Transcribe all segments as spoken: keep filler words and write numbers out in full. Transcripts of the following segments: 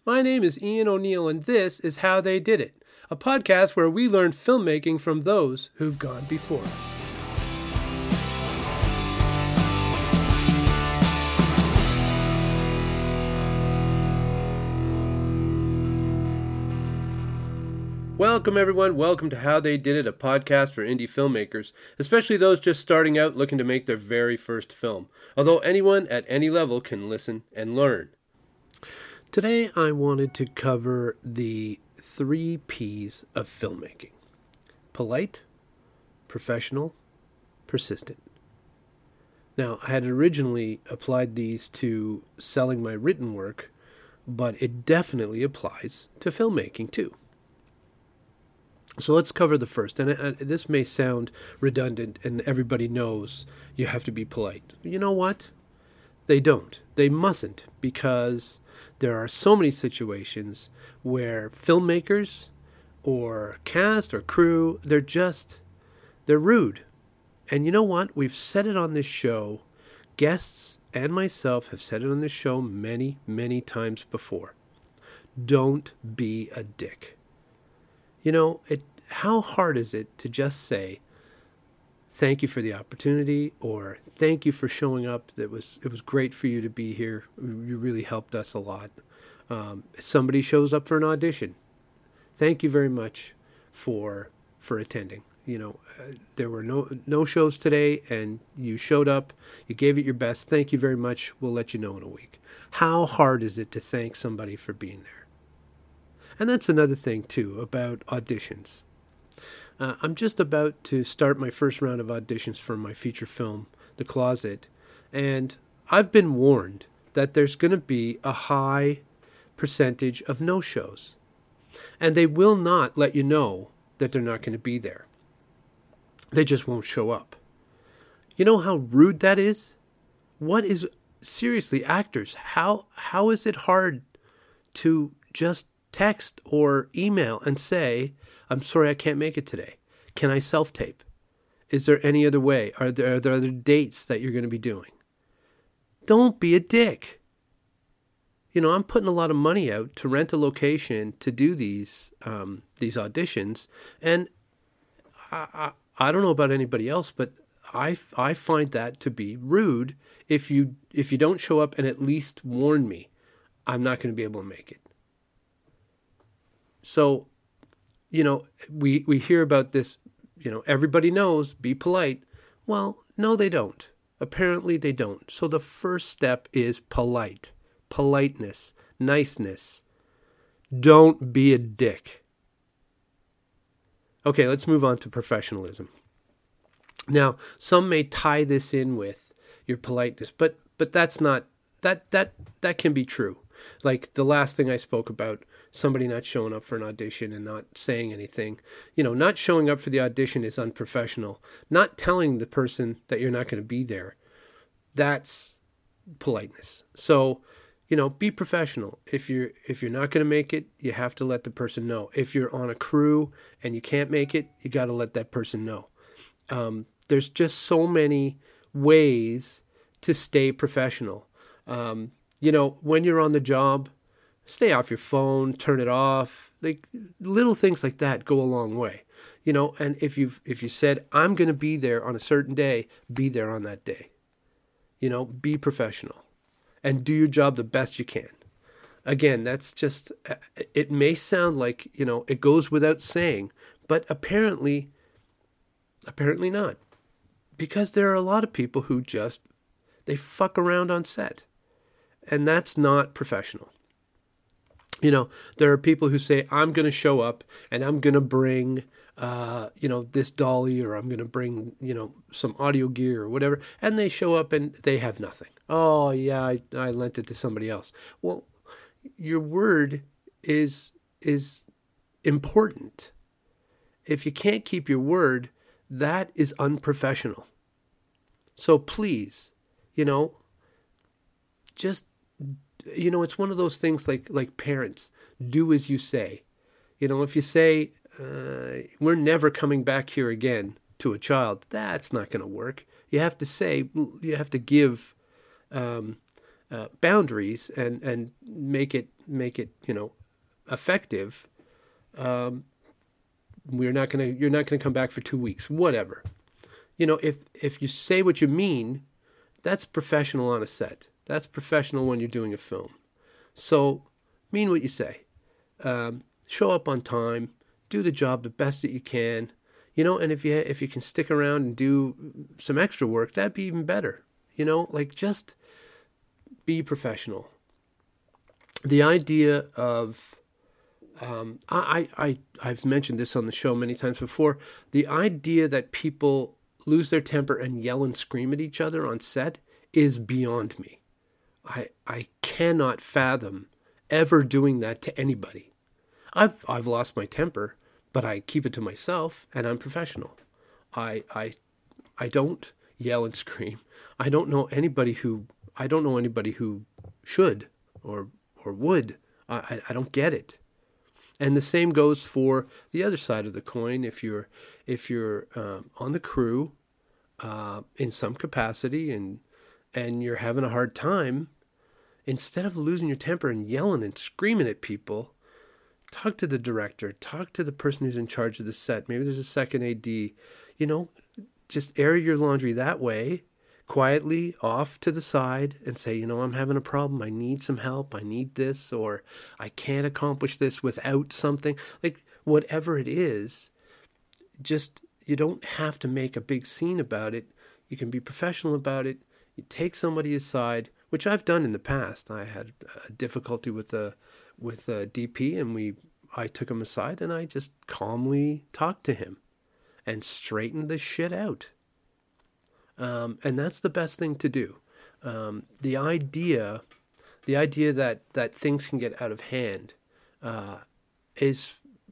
My name is Ian O'Neill, and this is How They Did It, a podcast where we learn filmmaking from those who've gone before us. Welcome, everyone. Welcome to How They Did It, a podcast for indie filmmakers, especially those just starting out looking to make their very first film, although anyone at any level can listen and learn. Today, I wanted to cover the three P's of filmmaking: polite, professional, persistent. Now, I had originally applied these to selling my written work, but it definitely applies to filmmaking too. So let's cover the first, and uh, this may sound redundant, and everybody knows you have to be polite. You know what? They don't. They mustn't, because there are so many situations where filmmakers or cast or crew, they're just, they're rude. And you know what? We've said it on this show. Guests and myself have said it on this show many, many times before. Don't be a dick. You know, it. How hard is it to just say, thank you for the opportunity, or thank you for showing up. That was it was great for you to be here. You really helped us a lot. Um, somebody shows up for an audition. Thank you very much for for attending. You know, uh, there were no no shows today, and you showed up. You gave it your best. Thank you very much. We'll let you know in a week. How hard is it to thank somebody for being there? And that's another thing, too, about auditions. Uh, I'm just about to start my first round of auditions for my feature film, The Closet, and I've been warned that there's going to be a high percentage of no-shows. And they will not let you know that they're not going to be there. They just won't show up. You know how rude that is? What is, seriously, actors, how how is it hard to just text or email and say, I'm sorry, I can't make it today. Can I self-tape? Is there any other way? Are there, are there other dates that you're going to be doing? Don't be a dick. You know, I'm putting a lot of money out to rent a location to do these um, these auditions, and I, I, I don't know about anybody else, but I, I find that to be rude if you if you don't show up and at least warn me I'm not going to be able to make it. So, you know, we, we hear about this, you know, everybody knows, be polite. Well, no, they don't. Apparently they don't. So the first step is polite. Politeness. Niceness. Don't be a dick. Okay, let's move on to professionalism. Now, some may tie this in with your politeness, but but that's not, that that that can be true. Like the last thing I spoke about, somebody not showing up for an audition and not saying anything. You know, not showing up for the audition is unprofessional. Not telling the person that you're not going to be there, that's politeness. So, you know, be professional. If you're if you're not going to make it, you have to let the person know. If you're on a crew and you can't make it, you got to let that person know. Um, there's just so many ways to stay professional. Um, You know, when you're on the job, stay off your phone, turn it off. Like little things like that go a long way. You know, and if you've if you said, I'm going to be there on a certain day, be there on that day. You know, be professional and do your job the best you can. Again, that's just, it may sound like, you know, it goes without saying, but apparently, apparently not. Because there are a lot of people who just, they fuck around on set. And that's not professional. You know, there are people who say, I'm going to show up and I'm going to bring, uh, you know, this dolly, or I'm going to bring, you know, some audio gear or whatever. And they show up and they have nothing. Oh, yeah, I, I lent it to somebody else. Well, your word is is important. If you can't keep your word, that is unprofessional. So please, you know, just, you know, it's one of those things like like parents, do as you say. You know, if you say, uh, we're never coming back here again to a child, that's not going to work. You have to say, you have to give um, uh, boundaries and, and make it make it, you know, effective, um, we're not gonna you're not gonna come back for two weeks. Whatever. You know, if if you say what you mean, that's professional on a set. That's professional when you're doing a film. So, mean what you say. Um, show up on time. Do the job the best that you can. You know, and if you if you can stick around and do some extra work, that'd be even better. You know, like just be professional. The idea of um, I I I've mentioned this on the show many times before. The idea that people lose their temper and yell and scream at each other on set is beyond me. I I cannot fathom ever doing that to anybody. I've I've lost my temper, but I keep it to myself and I'm professional. I I I don't yell and scream. I don't know anybody who I don't know anybody who should or or would. I I, I don't get it. And the same goes for the other side of the coin. If you're if you're um, on the crew uh, in some capacity and and you're having a hard time, instead of losing your temper and yelling and screaming at people, talk to the director, talk to the person who's in charge of the set. Maybe there's a second A D. You know, just air your laundry that way, quietly off to the side and say, you know, I'm having a problem. I need some help. I need this, or I can't accomplish this without something. Like whatever it is, just, you don't have to make a big scene about it. You can be professional about it. You take somebody aside, which I've done in the past. I had a difficulty with a with a D P, and we I took him aside and I just calmly talked to him and straightened the shit out. Um, and that's the best thing to do. Um, the idea, the idea that, that things can get out of hand, uh, is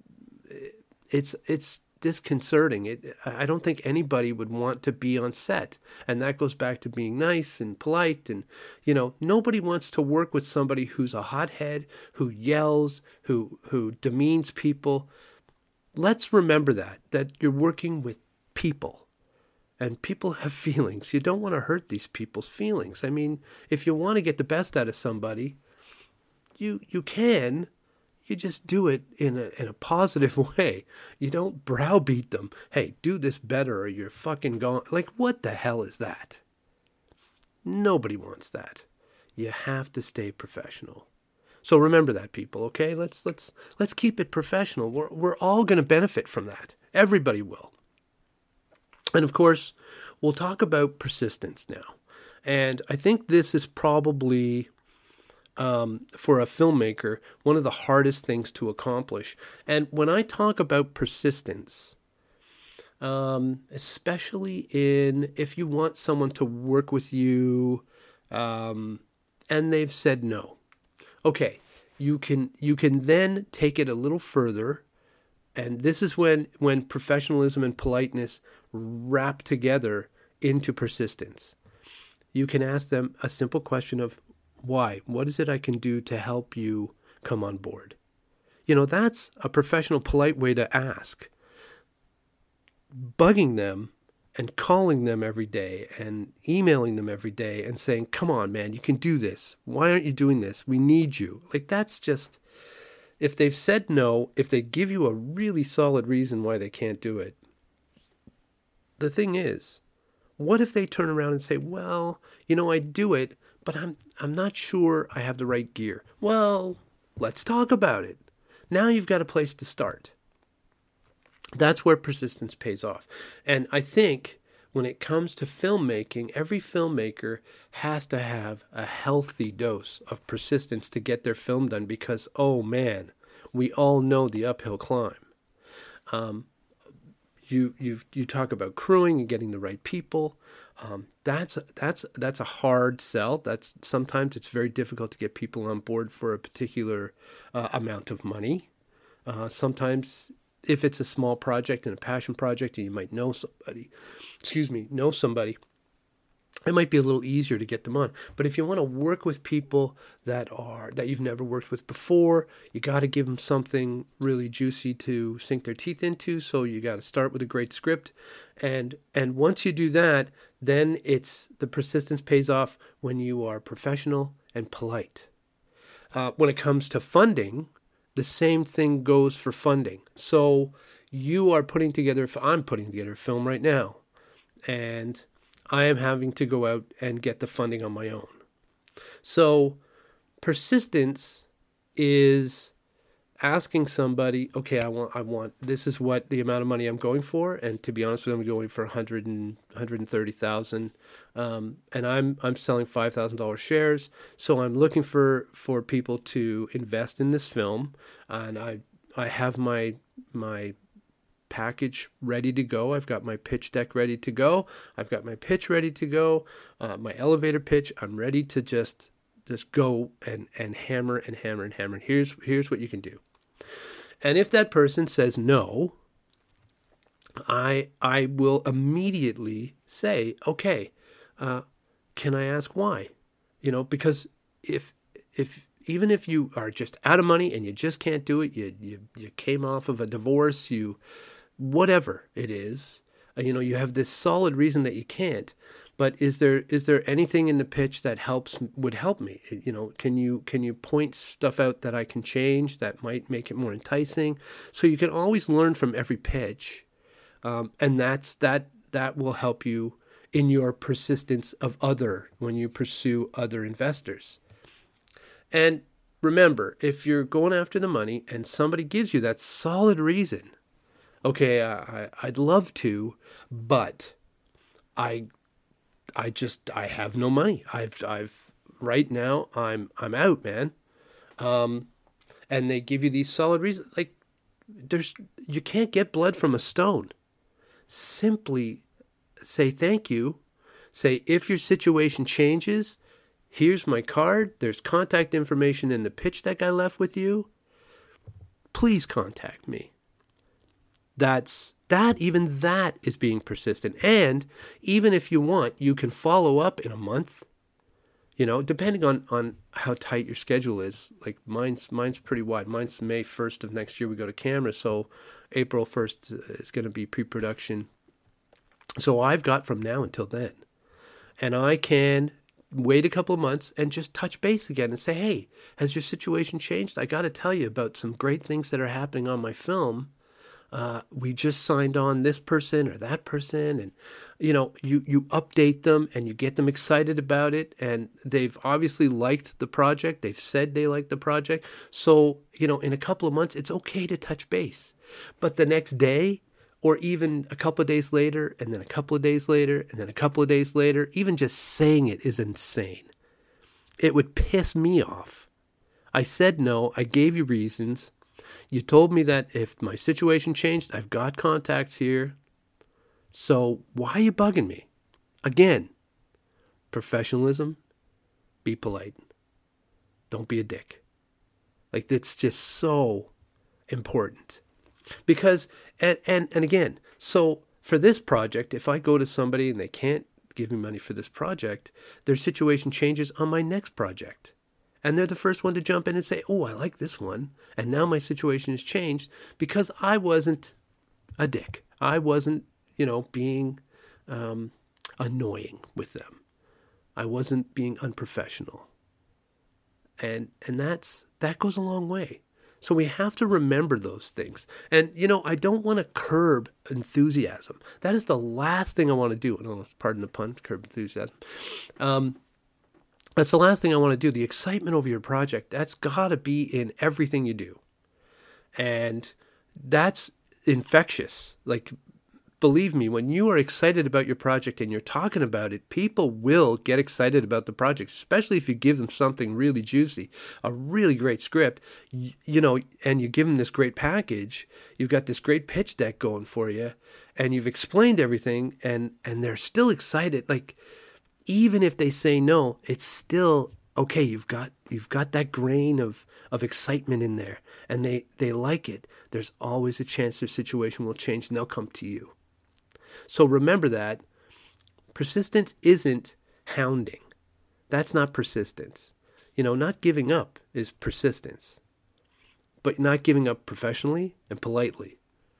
it's it's disconcerting. It, I don't think anybody would want to be on set, and that goes back to being nice and polite. And you know, nobody wants to work with somebody who's a hothead, who yells, who who demeans people. Let's remember that that you're working with people. And people have feelings. You don't want to hurt these people's feelings. I mean, if you want to get the best out of somebody, you you can. You just do it in a in a positive way. You don't browbeat them. Hey, do this better or you're fucking gone. Like, what the hell is that? Nobody wants that. You have to stay professional. So remember that, people, okay? Let's let's let's keep it professional. We're we're all going to benefit from that. Everybody will. And of course, we'll talk about persistence now. And I think this is probably, um, for a filmmaker, one of the hardest things to accomplish. And when I talk about persistence, um, especially in if you want someone to work with you um, and they've said no, okay, you can you can then take it a little further. And this is when, when professionalism and politeness wrap together into persistence. You can ask them a simple question of why? What is it I can do to help you come on board? You know, that's a professional, polite way to ask. Bugging them and calling them every day and emailing them every day and saying, come on, man, you can do this. Why aren't you doing this? We need you. Like, that's just... If they've said no, if they give you a really solid reason why they can't do it, the thing is, what if they turn around and say, well, you know, I do it, but I'm I'm not sure I have the right gear. Well, let's talk about it. Now you've got a place to start. That's where persistence pays off. And I think when it comes to filmmaking, every filmmaker has to have a healthy dose of persistence to get their film done because, oh man, we all know the uphill climb. Um, you you you talk about crewing and getting the right people. Um, that's that's that's a hard sell. That's sometimes it's very difficult to get people on board for a particular uh, amount of money. Uh, sometimes, if it's a small project and a passion project, and you might know somebody, excuse me, know somebody, it might be a little easier to get them on. But if you want to work with people that are that you've never worked with before, you got to give them something really juicy to sink their teeth into. So you got to start with a great script, and and once you do that, then it's the persistence pays off when you are professional and polite. Uh, when it comes to funding, the same thing goes for funding. So you are putting together, I'm putting together a film right now, and I am having to go out and get the funding on my own. So persistence is asking somebody, okay, I want, I want, this is what the amount of money I'm going for, and to be honest with you, I'm going for one hundred and one hundred thirty thousand, um, and I'm I'm selling five thousand dollars shares. So I'm looking for for people to invest in this film, and I I have my my package ready to go. I've got my pitch deck ready to go. I've got my pitch ready to go. Uh, my elevator pitch. I'm ready to just just go and and hammer and hammer and hammer. And here's here's what you can do. And if that person says no, I I will immediately say, okay, uh, can I ask why? You know, because if if even if you are just out of money and you just can't do it, you you you came off of a divorce, you whatever it is, uh, you know, you have this solid reason that you can't. But is there is there anything in the pitch that helps would help me? You know, can you can you point stuff out that I can change that might make it more enticing? So you can always learn from every pitch, um, and that's that that will help you in your persistence of other when you pursue other investors. And remember, if you're going after the money and somebody gives you that solid reason, okay, I, I'd love to, but I. I just I have no money. I've I've right now I'm I'm out, man. Um, and they give you these solid reasons. Like there's you can't get blood from a stone. Simply say thank you. Say if your situation changes, here's my card. There's contact information in the pitch deck I left with you. Please contact me. That's that, even that is being persistent. And even if you want, you can follow up in a month, you know, depending on, on how tight your schedule is. Like mine's, mine's pretty wide. Mine's May first of next year we go to camera. So April first is going to be pre-production. So I've got from now until then. And I can wait a couple of months and just touch base again and say, hey, has your situation changed? I got to tell you about some great things that are happening on my film. Uh, we just signed on this person or that person, and you know, you, you update them and you get them excited about it, and they've obviously liked the project. They've said they like the project. So, you know, in a couple of months, it's okay to touch base. But the next day, or even a couple of days later, and then a couple of days later, and then a couple of days later, even just saying it is insane. It would piss me off. I said no. I gave you reasons. You told me that if my situation changed, I've got contacts here. So why are you bugging me? Again, professionalism, be polite. Don't be a dick. Like, it's just so important. Because, and, and, and again, so for this project, if I go to somebody and they can't give me money for this project, their situation changes on my next project. And they're the first one to jump in and say, oh, I like this one. And now my situation has changed because I wasn't a dick. I wasn't, you know, being um, annoying with them. I wasn't being unprofessional. And and that's that goes a long way. So we have to remember those things. And, you know, I don't want to curb enthusiasm. That is the last thing I want to do. No, pardon the pun, curb enthusiasm. Um That's the last thing I want to do. The excitement over your project, that's got to be in everything you do. And that's infectious. Like, believe me, when you are excited about your project and you're talking about it, people will get excited about the project, especially if you give them something really juicy, a really great script, you, you know, and you give them this great package. You've got this great pitch deck going for you, and you've explained everything, and, and they're still excited. Like, even if they say no, it's still okay. You've got you've got that grain of, of excitement in there, and they, they like it. There's always a chance their situation will change, and they'll come to you. So remember that persistence isn't hounding. That's not persistence. You know, not giving up is persistence, but not giving up professionally and politely.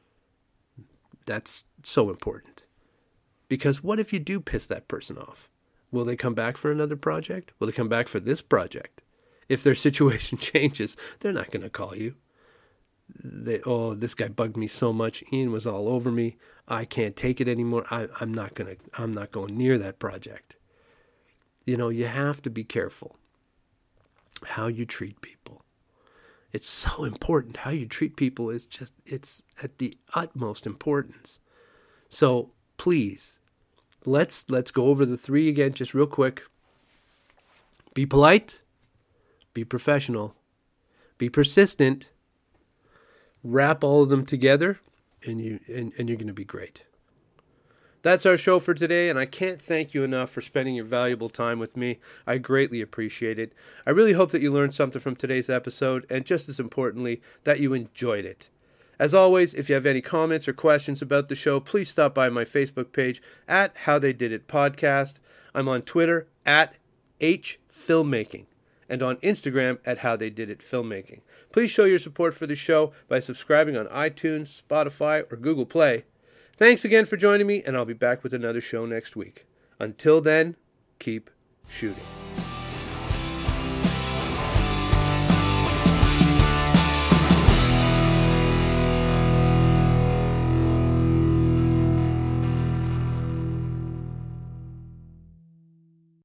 That's so important. Because what if you do piss that person off? Will they come back for another project? Will they come back for this project? If their situation changes, they're not going to call you. They, oh, this guy bugged me so much. Ian was all over me. I can't take it anymore. I, I'm not gonna. I'm not going near that project. You know, you have to be careful how you treat people. It's so important. How you treat people is just, it's at the utmost importance. So please, let's let's go over the three again, just real quick. Be polite. Be professional. Be persistent. Wrap all of them together, and you and, and you're going to be great. That's our show for today, and I can't thank you enough for spending your valuable time with me. I greatly appreciate it. I really hope that you learned something from today's episode, and just as importantly, that you enjoyed it. As always, if you have any comments or questions about the show, please stop by my Facebook page at How They Did It Podcast. I'm on Twitter at H Filmmaking, and on Instagram at How They Did It Filmmaking. Please show your support for the show by subscribing on iTunes, Spotify, or Google Play. Thanks again for joining me, and I'll be back with another show next week. Until then, keep shooting.